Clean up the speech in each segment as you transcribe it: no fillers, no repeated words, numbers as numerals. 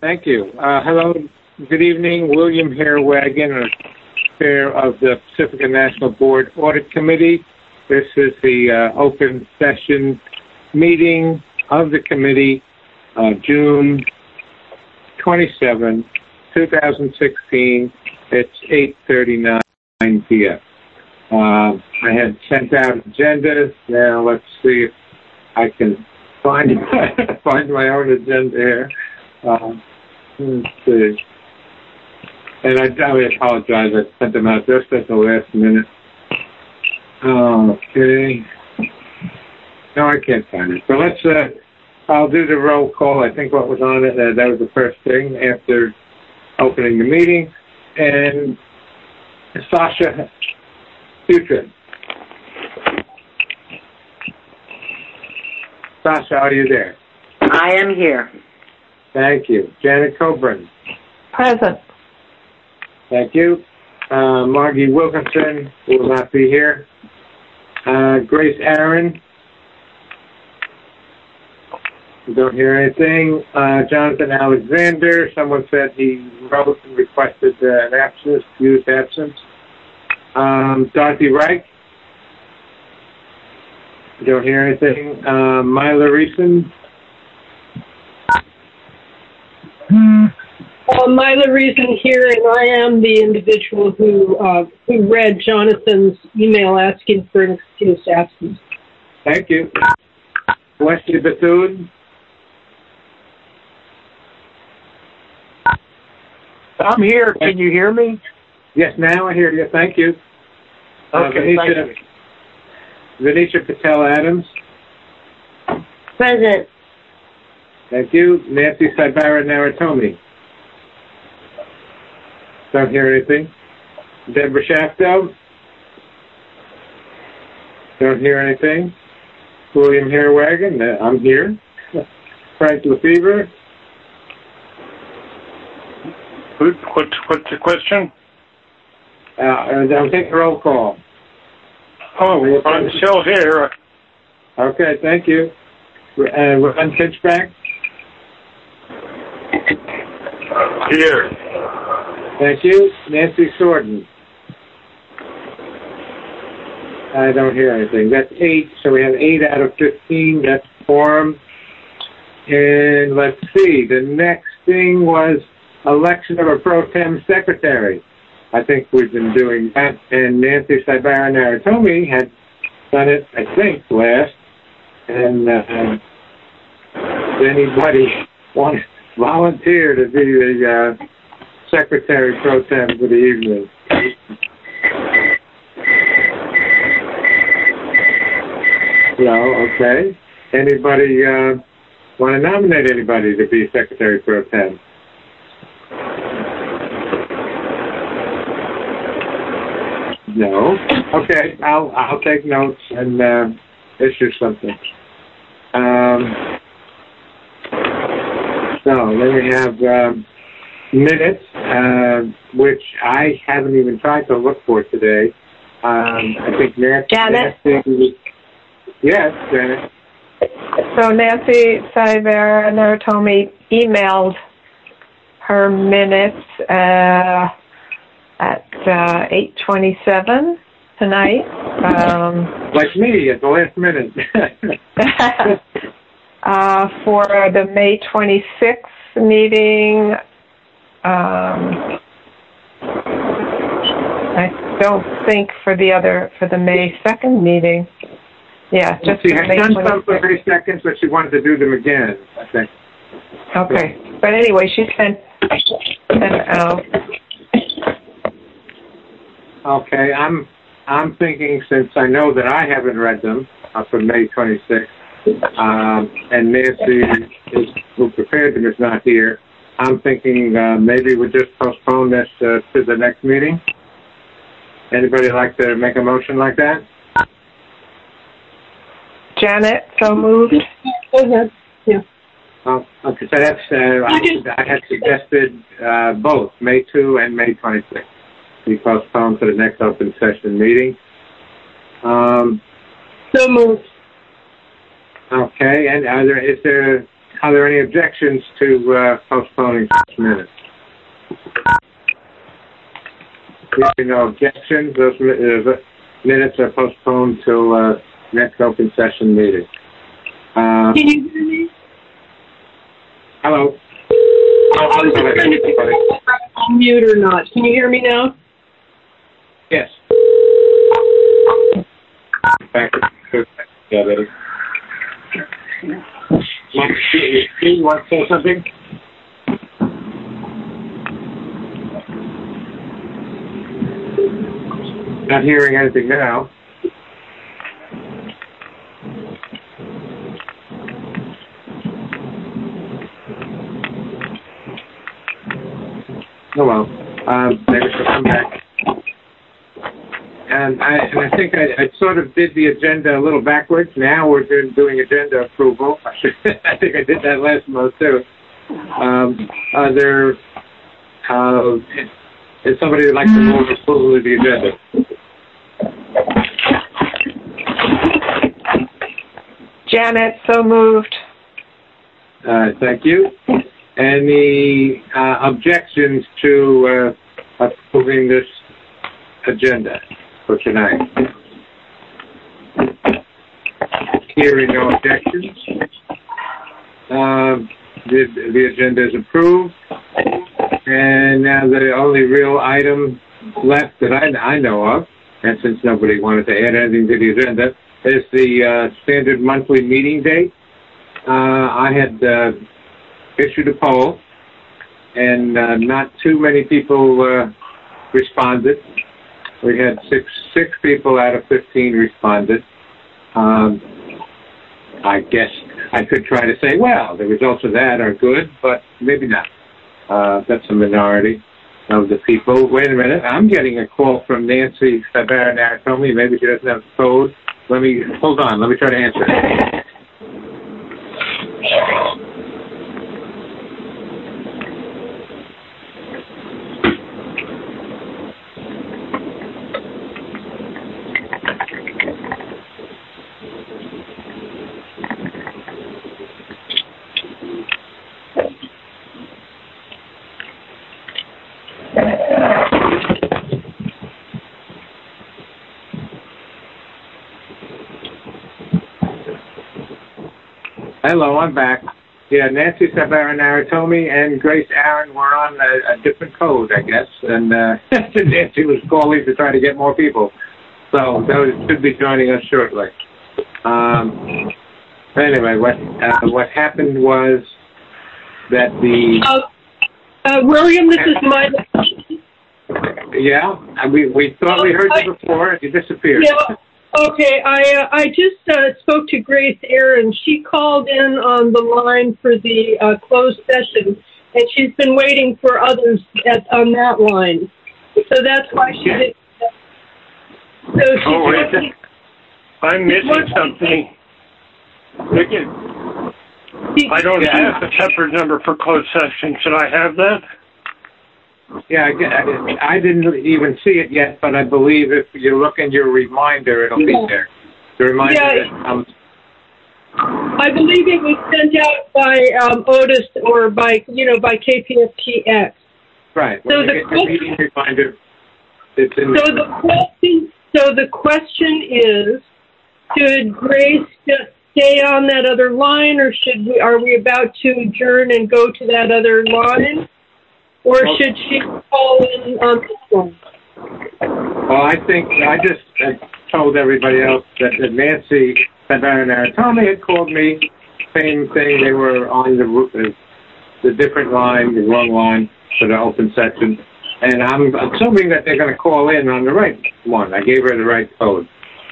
Thank you. Hello, good evening. William Harewagon, Chair of the Pacifica National Board Audit Committee. This is the open session meeting of the committee, June 27, 2016. It's 8:39 p.m. I had sent out agendas. Now let's see if I can find my own agenda here. Let's see. And I apologize. I sent them out just at the last minute. Okay. No, I can't find it. So let's, I'll do the roll call. I think what was on it, that was the first thing after opening the meeting. And Sasha Putrid. Sasha, are you there? I am here. Thank you. Janet Coburn. Present. Thank you. Margie Wilkinson will not be here. Grace Aaron. Don't hear anything. Jonathan Alexander. Someone said he wrote and requested an absence, used absence. Dorothy Reich. Don't hear anything. Myla Reeson. Myla Reason here, and I am the individual who read Jonathan's email asking for an excused absence. Thank you. Wesley Bethune. I'm here. Can you hear me? Yes, now I hear you. Thank you. Okay, thank you. Venetia Patel Adams. Present. Thank you. Nancy Saibara Naratomi. Don't hear anything. Deborah Shafto. Don't hear anything. William Harewagon. I'm here. Frank Lefevre. What's the question? I'll take a roll call. Oh, I'm still here. Okay, thank you. Ron Pitchback. Here. Thank you. Nancy Sorden. I don't hear anything. That's 8. So we have 8 out of 15. That's quorum. And let's see. The next thing was election of a pro tem secretary. I think we've been doing that. And Nancy Saibara Naratomi had done it, I think, last. And anybody want to volunteer to be the secretary pro tem for the evening? No, okay. Anybody want to nominate anybody to be secretary pro tem? No. Okay, I'll take notes and issue something. So then we have minutes, which I haven't even tried to look for today. I think Janet? Nancy, yes, Janet. So Nancy Saibara Naratomi emailed her minutes at 8:27 tonight. Like me at the last minute. For the May 26th meeting. I don't think for the May 2nd meeting. Yeah, just she had May done 26th. some for May 2nd, but she wanted to do them again, I think. Okay, but anyway, she sent out. Okay, I'm thinking, since I know that I haven't read them for May 26th, and Nancy, who prepared them, is not here, I'm thinking maybe we'll just postpone this to the next meeting. Anybody like to make a motion like that? Janet, so moved. Go ahead. Yeah. Okay, so that's, I had suggested both May 2 and May 26th be postponed to the next open session meeting. So moved. Okay, and is there Are there any objections to postponing this minute? If no objections, those minutes are postponed till next open session meeting. Can you hear me? Hello. On mute or not? Can you hear me now? Yes. Yeah, buddy. You want to say something? Not hearing anything now. Oh well, maybe she'll come back. And I think I sort of did the agenda a little backwards. Now we're doing agenda approval. I think I did that last month too. Is somebody who'd like to move approval of the agenda? Janet, so moved. Thank you. Any objections to approving this agenda for tonight? Hearing no objections, the agenda is approved. And now the only real item left that I know of, and since nobody wanted to add anything to the agenda, is the standard monthly meeting date. I had issued a poll, and not too many people responded. We had six people out of 15 responded. I guess I could try to say, well, the results of that are good, but maybe not. That's a minority of the people. Wait a minute. I'm getting a call from Nancy Sabaranatomi. Maybe she doesn't have the code. Hold on. Let me try to answer it. Hello, I'm back. Yeah, Nancy Sabaranatomi and Grace Aaron were on a different code, I guess, and Nancy was calling to try to get more people. So those should be joining us shortly. Anyway, what happened was that William, this is my... Yeah, we thought we heard you before, and you disappeared. Yeah. Okay, I just spoke to Grace Aaron. She called in on the line for the closed session, and she's been waiting for others on that line. So that's why she did that. So I'm missing something. I don't have the separate number for closed session. Should I have that? Yeah, I didn't even see it yet, but I believe if you look in your reminder, it'll be there. The reminder I believe it was sent out by Otis or by KPFTX. Right. So the meeting reminder, it's in So the question is, should Grace just stay on that other line, or are we about to adjourn and go to that other line? Or should she call in on this one? Well, I think I just told everybody else that Nancy Sabaranatomi had called me, same thing. They were on the different line, the wrong line for the open section. And I'm assuming that they're going to call in on the right one. I gave her the right code.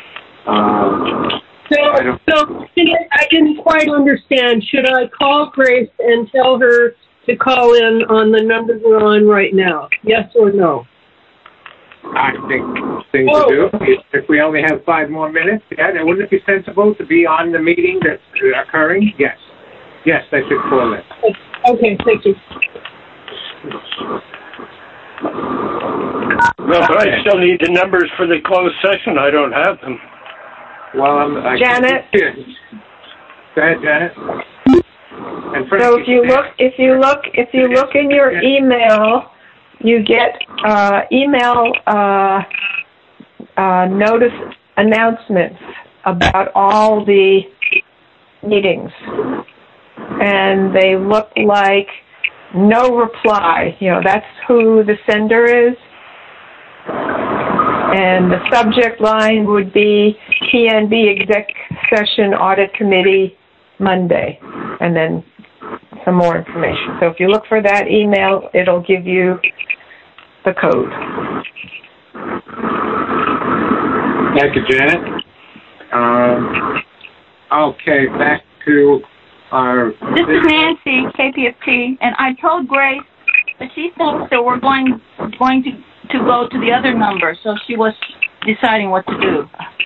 So I didn't quite understand. Should I call Grace and tell her to call in on the number we're on right now? Yes or no? I think thing to do. If we only have 5 more minutes, then wouldn't it be sensible to be on the meeting that's occurring? Yes. Yes, they should call in. Okay, thank you. No, but I still need the numbers for the closed session. I don't have them. Well, Janet? Go ahead, Janet. And So if you look in your email, you get email notice announcements about all the meetings, and they look like no reply. That's who the sender is. And the subject line would be PNB Exec Session Audit Committee Monday, and then some more information. So if you look for that email, it'll give you the code. Thank you, Janet. Okay, back to our... This is Nancy, KPFT, and I told Grace that she thinks that we're going to go to the other number, so she was deciding what to do.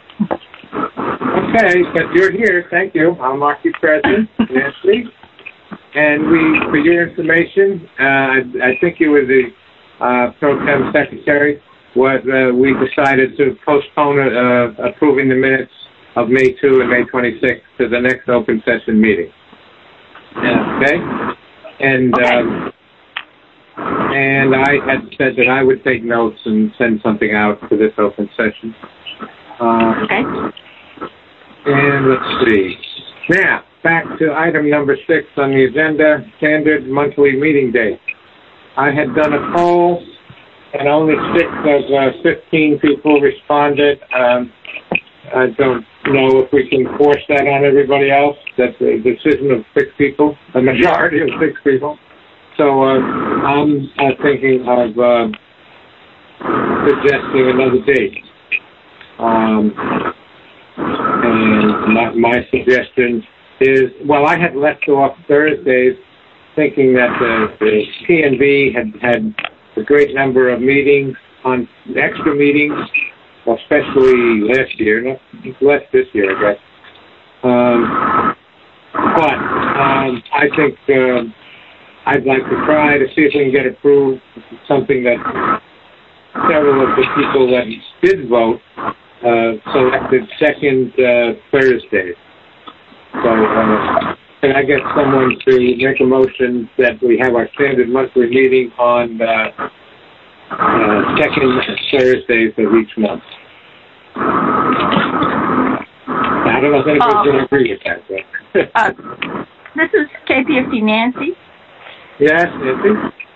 Okay, but you're here. Thank you. I'll mark you present, Nancy. And for your information, I think you were the pro tem secretary. We decided to postpone approving the minutes of May 2 and May 26 to the next open session meeting. Okay? And I had said that I would take notes and send something out for this open session. Okay. And let's see. Now, back to item number 6 on the agenda, standard monthly meeting date. I had done a poll, and only 6 of 15 people responded. I don't know if we can force that on everybody else. That's a decision of 6 people, a majority of 6 people. So I'm thinking of suggesting another date. And my suggestion is, well, I had left off Thursdays thinking that the PNB had a great number of meetings, on extra meetings, especially last year, not less this year, I guess. But I think I'd like to try to see if we can get approved something that several of the people that did vote selected second Thursdays. So can I get someone to make a motion that we have our standard monthly meeting on second Thursdays of each month? I don't know if anybody's going to agree with that. But This is KPFT Nancy. Yes, Nancy?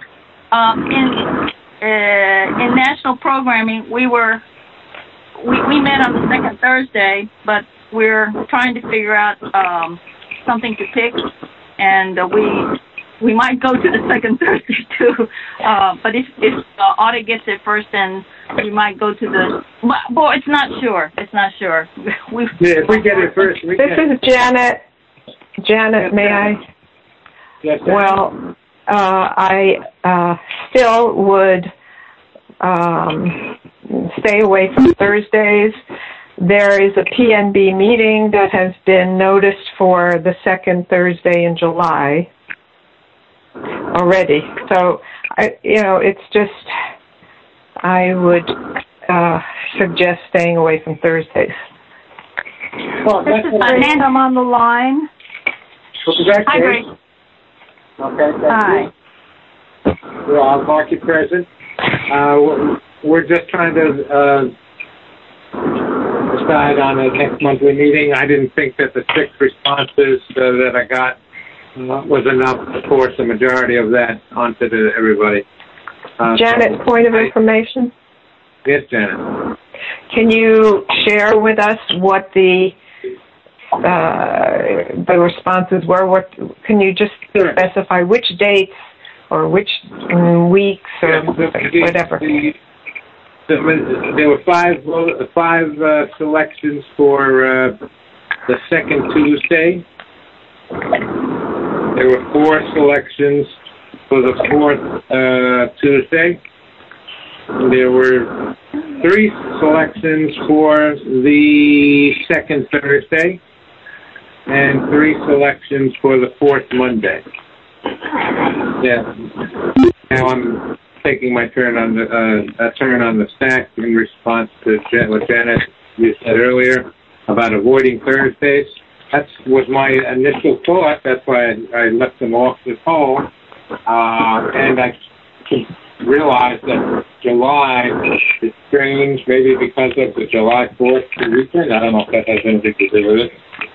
In national programming, we met on the second Thursday, but we're trying to figure out something to pick, and we might go to the second Thursday too. But if audit gets it first, then we might go to the. Well, it's not sure. If we get it first, this is Janet. Janet, may I? Yes. Well, I still would stay away from Thursdays. There is a PNB meeting that has been noticed for the second Thursday in July already. So, it's just, I would suggest staying away from Thursdays. Well, this is Amanda. I'm on the line. Hi, Grace. Okay, hi. Well, I'll mark you present. We're just trying to decide on a next monthly meeting. I didn't think that the 6 responses that I got was enough to force the majority of that onto everybody. Janet, point of information? Yes, Janet. Can you share with us what the responses were? Can you just specify which dates or which weeks or whatever? There were 5 selections for the second Tuesday. There were 4 selections for the fourth Tuesday. There were 3 selections for the second Thursday, and 3 selections for the fourth Monday. Yeah. Now I'm taking my turn on the stack in response to what Janet you said earlier about avoiding Thursdays. That was my initial thought. That's why I left them off the poll. And I realized that July is strange, maybe because of the July 4th weekend. I don't know if that has anything to do with it.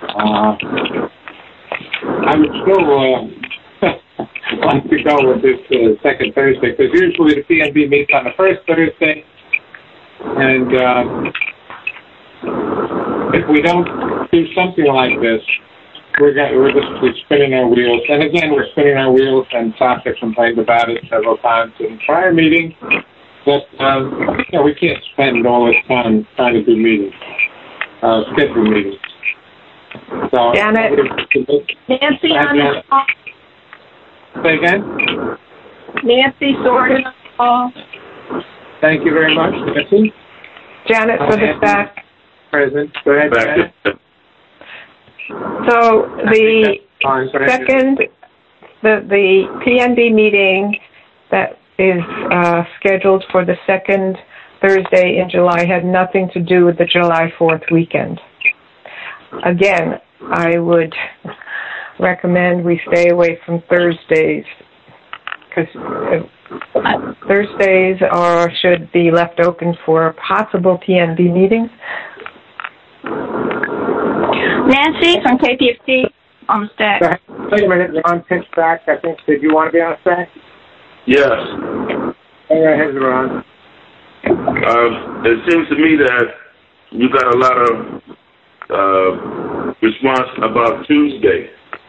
I would still like to go with this second Thursday, because usually the PNB meets on the first Thursday, and if we don't do something like this, we're just spinning our wheels. And again, we're spinning our wheels, and Sasha complained about it several times in prior meetings, but we can't spend all this time trying to do meetings, schedule meetings. So, Janet, Nancy on the call. Say again? Nancy Sorkin on the call. Thank you very much, Nancy. Janet for the stack. Present. Go ahead, Janet. So the second, the PNB meeting that is scheduled for the second Thursday in July had nothing to do with the July 4th weekend. Again, I would recommend we stay away from Thursdays, because Thursdays should be left open for possible PNB meetings. Nancy from KPFT on the stack. Wait a minute, Ron pitched back. I think, did you want to be on the stack? Yes. Go ahead, Ron. It seems to me that you got a lot of response about Tuesday.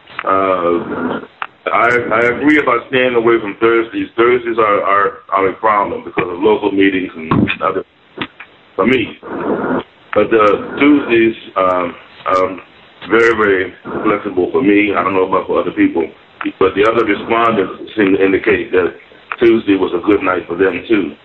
I agree about staying away from Thursdays. Thursdays are a problem because of local meetings and other, for me. But Tuesdays very, very flexible for me. I don't know about for other people. But the other respondents seem to indicate that Tuesday was a good night for them, too.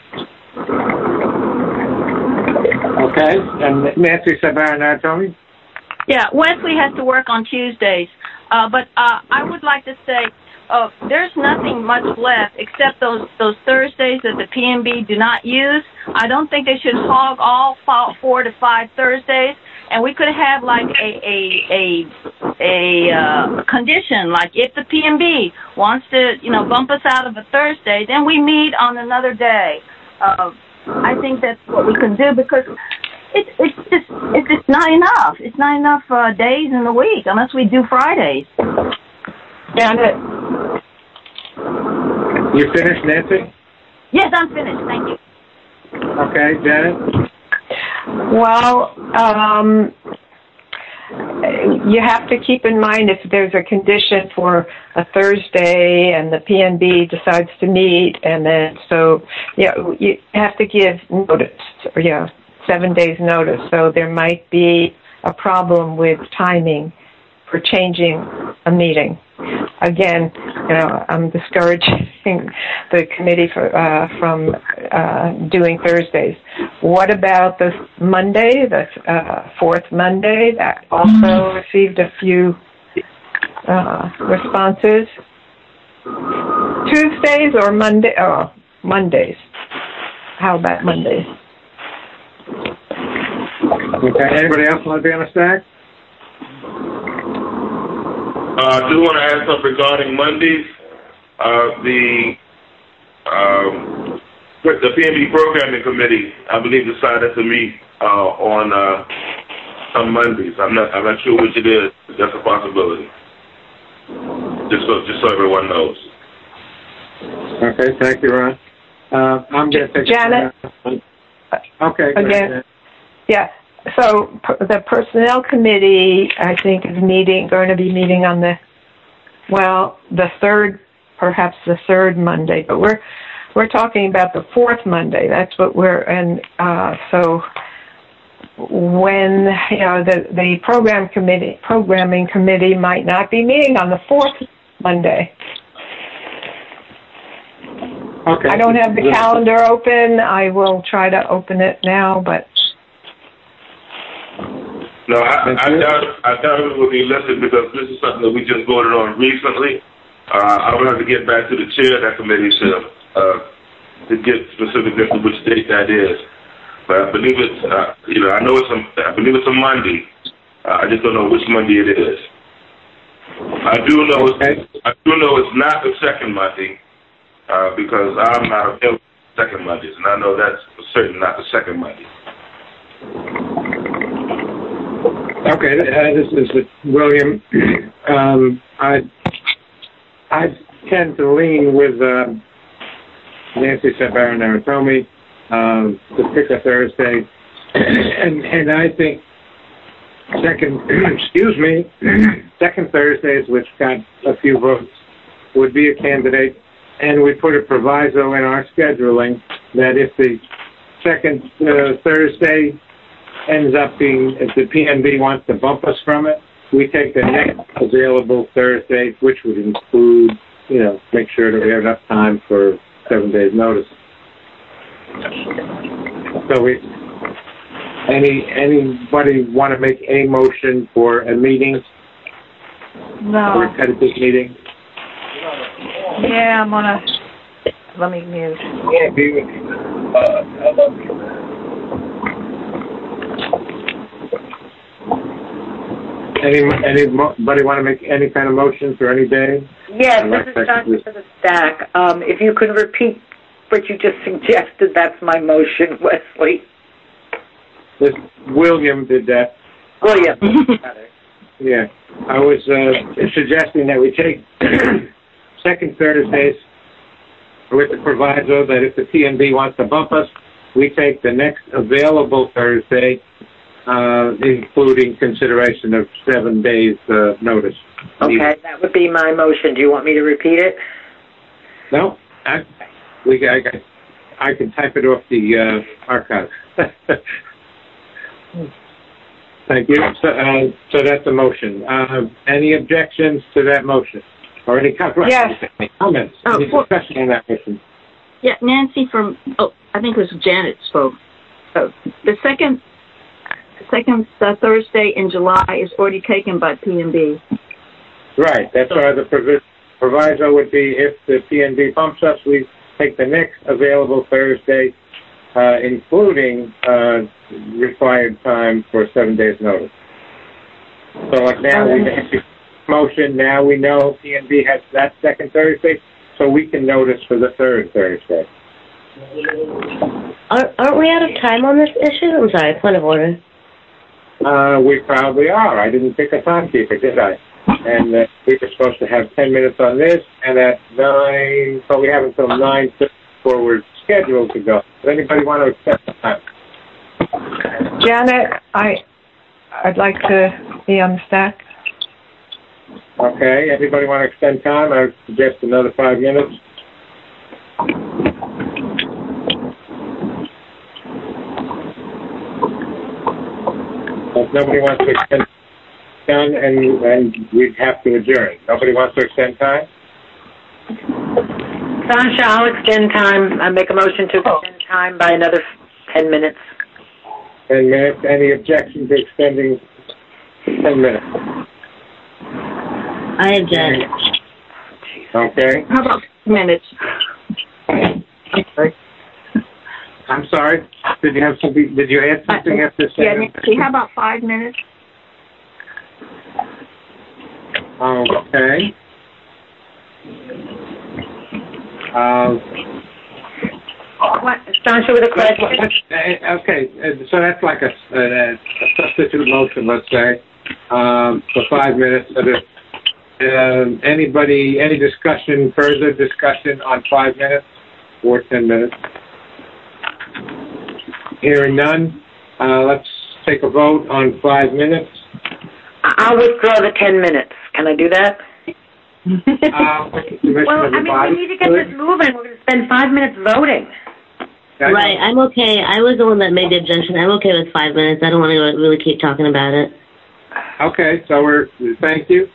Okay. And Nancy Sabaranatomi? Yeah, Wesley has to work on Tuesdays. But I would like to say there's nothing much left except those Thursdays that the PNB do not use. I don't think they should hog all 4 to 5 Thursdays. And we could have like a condition, like if the PNB wants to, bump us out of a Thursday, then we meet on another day. I think that's what we can do, because it's just not enough. It's not enough days in the week unless we do Fridays. Janet. You finished, Nancy? Yes, I'm finished. Thank you. Okay, Janet? Well, you have to keep in mind if there's a condition for a Thursday and the PNB decides to meet, and then you have to give notice, 7 days notice. So there might be a problem with timing for changing a meeting. Again, I'm discouraging the committee from doing Thursdays. What about the Monday, the fourth Monday? That also received a few responses. Tuesdays or Monday? Oh, Mondays. How about Mondays? Okay. Anybody else want to be on the stack? I do want to add something regarding Mondays. The PNB Programming Committee, I believe, decided to meet on some Mondays. I'm not sure which it is. That's a possibility. Just so everyone knows. Okay, thank you, Ron. I'm going to take Janet. Okay. Again. Yeah. So the Personnel Committee, I think, is going to be meeting on the third, perhaps the third Monday. But we're talking about the fourth Monday. That's what so when the programming committee might not be meeting on the fourth Monday. Okay. I don't have the calendar open. I will try to open it now, but. No, I doubt it will be listed because this is something that we just voted on recently. I will have to get back to the chair of that committee to get specific as to which date that is. But I believe it's, I believe it's a Monday. I just don't know which Monday it is. I do know it's not the second Monday because I'm not available second Mondays, and I know that's for certain not the second Monday. Okay, this is William. I tend to lean with Nancy Sabaron-Naratomi to pick a Thursday, and I think second Thursdays, which got a few votes, would be a candidate, and we put a proviso in our scheduling that if the second Thursday ends up being, if the PNB wants to bump us from it, we take the next available Thursday, which would include, make sure that we have enough time for 7 days notice. So anybody want to make a motion for a meeting? No. Or a tentative meeting? Yeah, let me mute. Anybody want to make any kind of motion for any day? Yes, this is Dr. for the stack. If you could repeat what you just suggested, that's my motion, Wesley. William did that. William. Yeah. I was suggesting that we take second Thursdays with the proviso that if the PNB wants to bump us, we take the next available Thursday, including consideration of 7 days notice. Okay, that would be my motion. Do you want me to repeat it? No, I can type it off the archive. Thank you. So that's a motion. Any objections to that motion? Or any comments? Yes. Any comments? Any discussion on that motion? Yeah, Nancy I think it was Janet spoke. The second Thursday in July is already taken by PNB. Right. That's why the proviso would be if the PNB bumps us, we take the next available Thursday, including required time for 7 days notice. So like now we have the motion. Now we know PNB has that second Thursday, so we can notice for the third Thursday. Aren't we out of time on this issue? I'm sorry, point of order. We probably are. I didn't pick a timekeeper, did I? And we were supposed to have 10 minutes on this, and at 9, so we have until 9:30 before we're scheduled to go. Does anybody want to accept the time? Janet, I'd like to be on the stack. Okay. Anybody want to extend time? I would suggest another 5 minutes. If nobody wants to extend time, and we'd have to adjourn. Nobody wants to extend time? Sasha, I'll extend time. I make a motion to extend time by another 10 minutes. 10 minutes. Any objection to extending 10 minutes? I object. Okay. How about minutes? I'm sorry. Did you have something? Did you add something after saying? Yeah, Nancy, how about 5 minutes? Okay. What, Sasha, with a question? Okay, so that's like a substitute motion, let's say, for 5 minutes. So anybody, any discussion, further discussion on 5 minutes or 10 minutes? Hearing none, let's take a vote on 5 minutes. I'll withdraw the 10 minutes. Can I do that? Well, we need to get this moving. We're going to spend 5 minutes voting. Right, I'm okay. I was the one that made the objection. I'm okay with 5 minutes. I don't want to really keep talking about it. Okay, so thank you.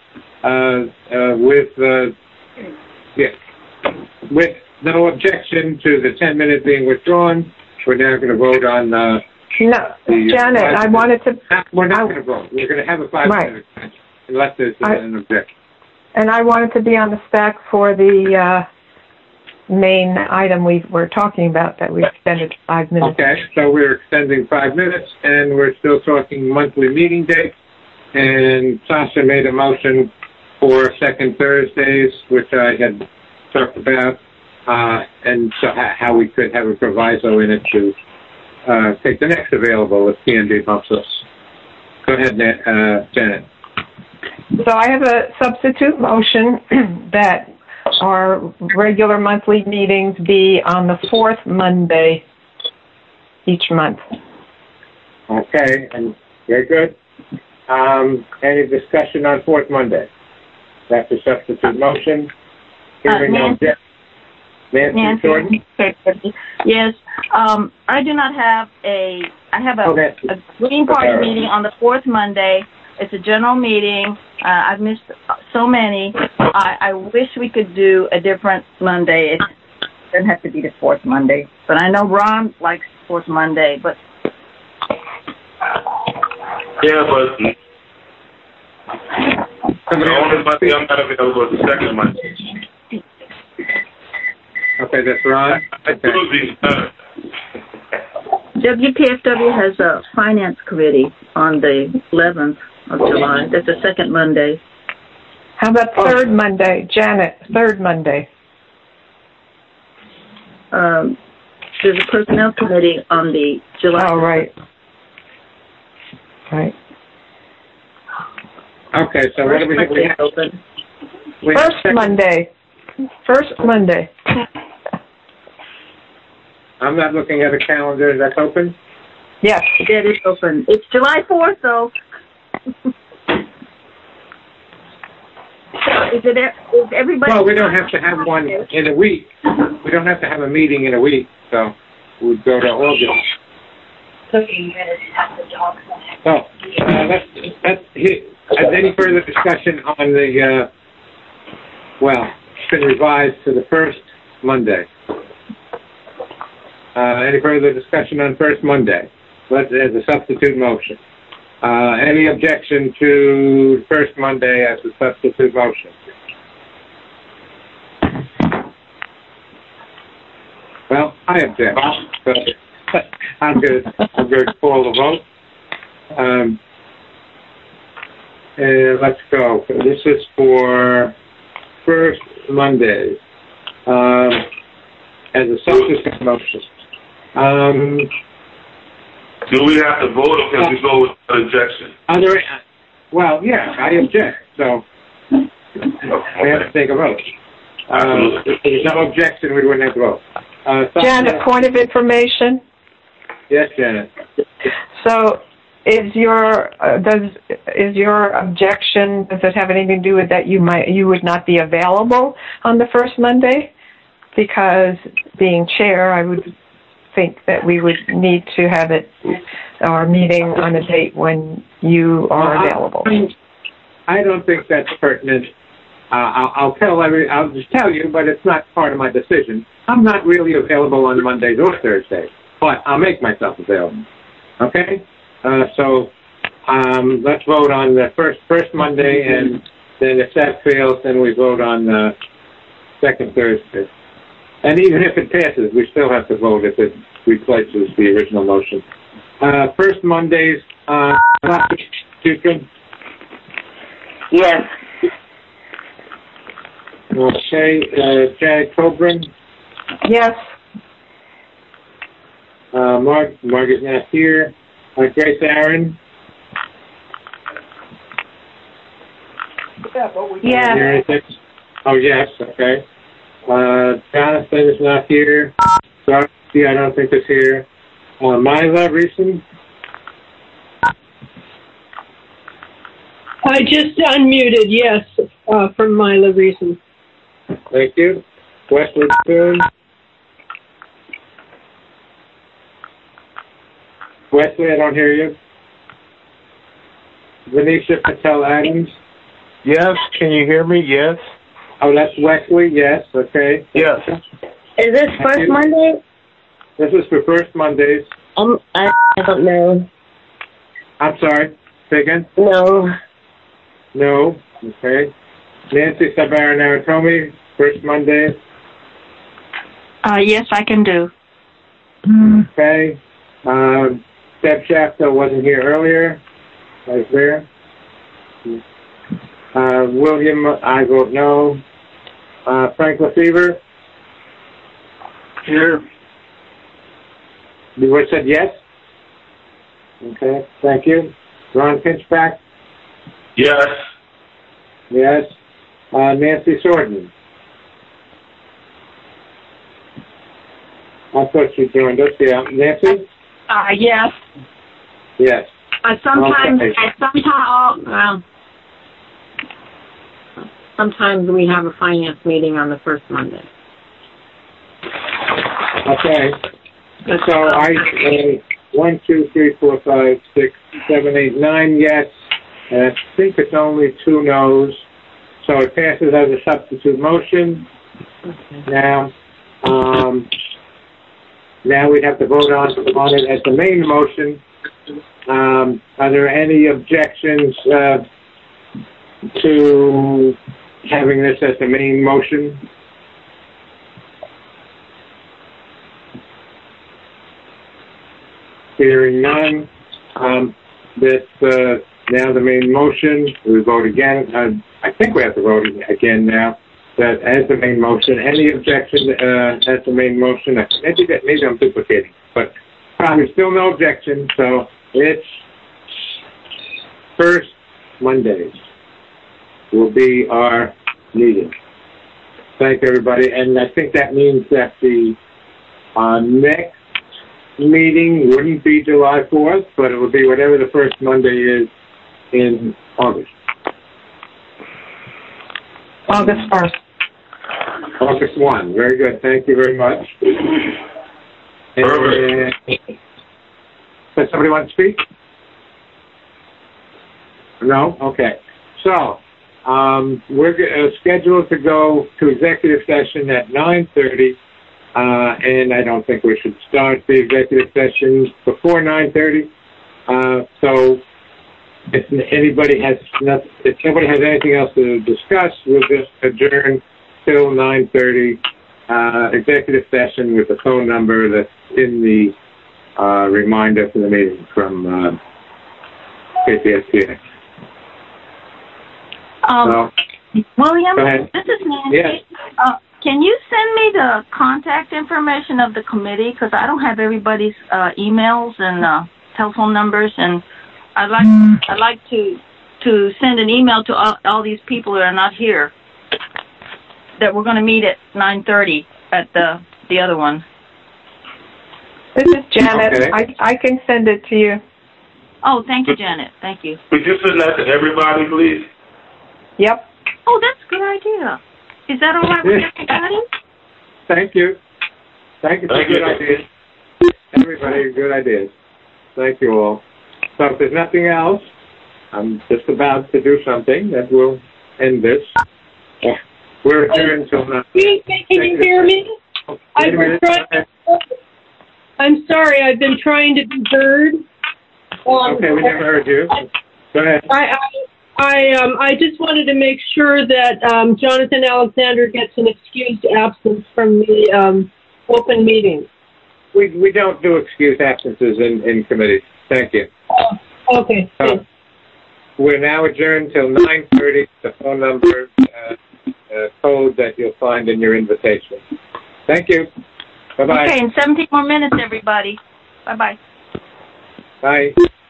With no objection to the 10 minutes being withdrawn, we're now going to vote on No, Janet, I wanted to... We're not going to vote. We're going to have a 5 minute extension, unless there's an objection. And I wanted to be on the stack for the main item we were talking about that we extended 5 minutes. Okay, so we're extending 5 minutes, and we're still talking monthly meeting dates. and Sasha made a motion for second Thursdays, which I had talked about, and so how we could have a proviso in it to take the next available if PNB helps us. Go ahead, Janet. So I have a substitute motion that our regular monthly meetings be on the fourth Monday each month. Okay, and very good. Any discussion on fourth Monday? That's a substitute motion. Hearing Nancy Jordan? Yes. I do not have I have a Green Party meeting on the fourth Monday. It's a general meeting. I've missed so many. I wish we could do a different Monday. It doesn't have to be the fourth Monday. But I know Ron likes fourth Monday, but... Yeah, but... The only Monday I'm not available is the second Monday. Okay, that's Ron. WPFW has a finance committee on the 11th of July. That's the second Monday. How about third Monday? Janet, third Monday. There's a personnel committee on the July. Oh, right. Right. Okay, so what do we have? Open. First Monday. I'm not looking at a calendar. That's open? Yes. It is open. It's July 4th, though. Is everybody... Well, we don't have to have one in a week. We don't have to have a meeting in a week, so we'd go to August. So, any further discussion on the, it's been revised to the first Monday. Any further discussion on first Monday? As a substitute motion. Any objection to first Monday as a substitute motion? Well, I object. But I'm going to call the vote. Let's go. This is for first Monday as a substitute motion. Do we have to vote or can we go with objection? I object. So we have to take a vote. If there's no objection, we wouldn't have to vote. Janet, point of information. Yes, Janet. So, is your objection? Does it have anything to do with that you would not be available on the first Monday? Because being chair, I would think that we would need to have our meeting on a date when you are available. I don't think that's pertinent. I'll just tell you, but it's not part of my decision. I'm not really available on Mondays or Thursdays, but I'll make myself available. Okay? So let's vote on the first Monday, and then if that fails, then we vote on the second Thursday. And even if it passes, we still have to vote if it replaces the original motion. First Mondays, Yes. Okay, Janet Coburn? Yes. Margaret's not here. Grace Aaron? Yeah. Oh, yes, okay. Jonathan is not here. Dorothy, I don't think is here. Mila Reeson? I just unmuted, yes, from Mila Reason. Thank you. Wesley Spoon? Wesley, I don't hear you. Venetia Patel Adams? Yes, can you hear me? Yes. Oh, that's Wesley, yes, okay. Yes. Is this first Monday? This is for first Mondays. I don't know. I'm sorry, say again? No. Okay. Nancy Sabara-Naratomi, first Monday. Yes, I can do. Okay. Deb Shafter wasn't here earlier. Right there. William, I vote no. Frank Lefevre? Here. You would said yes? Okay, thank you. Ron Pinchback? Yes. Yes. Nancy Sorden? I thought she joined us. Yeah. Nancy? Yes. Yes. Sometimes we have a finance meeting on the first Monday. Okay. So 1, 2, 3, 4, 5, 6, 7, 8, 9 yes. And I think it's only 2 no's. So it passes as a substitute motion. Now we'd have to vote on it as the main motion. Are there any objections to having this as the main motion? Hearing none. This now the main motion. We vote again. I think we have to vote again now. That as the main motion. Any objection as the main motion? Maybe I'm duplicating, but probably still no objection. So it's first Mondays will be our meeting. Thank you, everybody. And I think that means that the next meeting wouldn't be July 4th, but it would be whatever the first Monday is in August. August 1st. August 1. Very good. Thank you very much. And, does somebody want to speak? No? Okay. So, we're scheduled to go to executive session at 9:30, and I don't think we should start the executive session before 9:30. So, if nobody has anything else to discuss, we'll just adjourn till 9:30. Executive session with the phone number that's in the reminder for the meeting from KPSCA. William, go ahead. this is Nancy. Yes. Can you send me the contact information of the committee? Because I don't have everybody's emails and telephone numbers, and I'd like to send an email to all these people that are not here. That we're going to meet at 9:30 at the other one. This is Janet. Okay. I can send it to you. Oh, thank you, Janet. Thank you. Could you send that to everybody, please? Yep. Oh, that's a good idea. Is that all right with everybody? Thank you. Thank you for good ideas. Everybody, good ideas. Thank you all. So if there's nothing else, I'm just about to do something that will end this. We're adjourned until now. Can you hear me? I'm sorry, I've been trying to be heard. Okay, we never heard you. Go ahead. I just wanted to make sure that Jonathan Alexander gets an excused absence from the open meeting. We don't do excused absences in committees. Thank you. Okay. We're now adjourned till 9:30. The phone number code that you'll find in your invitation. Thank you. Bye-bye. Okay, in 17 more minutes, everybody. Bye-bye. Bye.